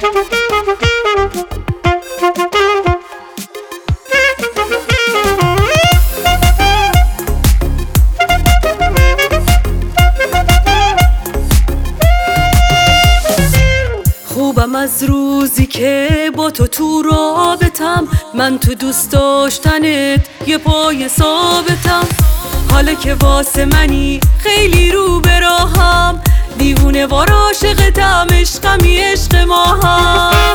خوبم از روزی که با تو رابطم، من تو دوست داشتنت یه پای ثابتم. حالا که واسه منی خیلی رو به راهم، دیوونه وار عاشقتم، عشقمی عشق ما هم.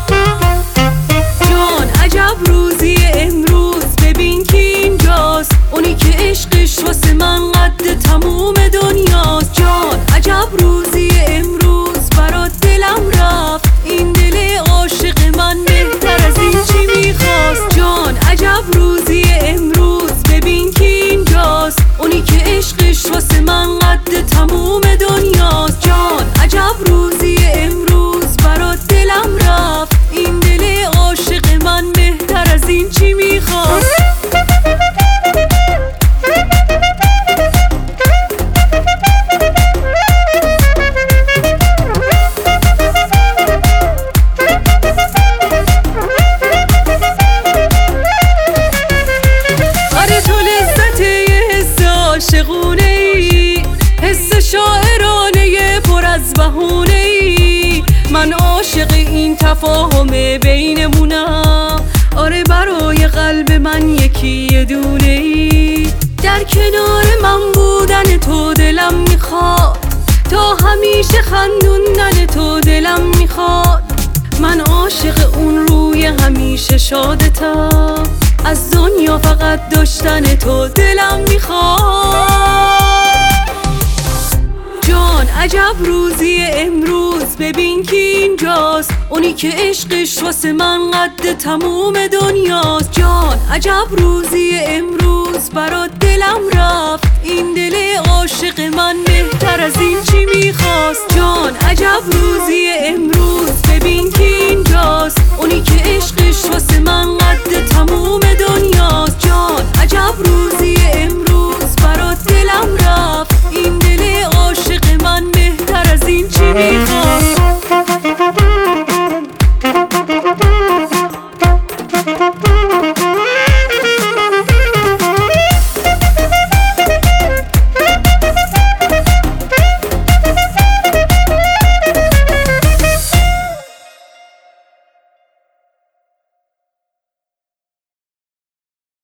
جان عجب روزی امروز، ببین که اینجاست اونی که عشقش واسه من قد تموم دنیاست. جان عجب روزی امروز، برات دلم رفت، این دل عاشق من بهتر از این چی میخواست. جان عجب روزی امروز، ببین که اینجاست اونی که عشقش واسه من قد تموم دنیاست. جان عجب روزی امروز، برات دلم رفت، این دل عاشق من بهتر از این چی میخواست. حس شاعرانه پر از بهونه ای، من عاشق این تفاهم بینمونم. آره برای قلب من یکی یه دونه ای، در کنار من بودن تو دلم میخواد، تا همیشه خندوندن تو دلم میخواد. من عاشق اون روی همیشه شادتم، از دنیا فقط داشتن تو دلم میخواد. جان عجب روزی امروز، ببین که اینجاست اونی که عشقش واسه من قد تموم دنیاست. جان عجب روزی امروز، برات دلم رفت، این دل عاشق من بهتر از این چی میخواست. جان عجب روزی امروز، ببین که اینجاست اونی که عشقش واسه من قد تموم دنیاست. جان عجب روزی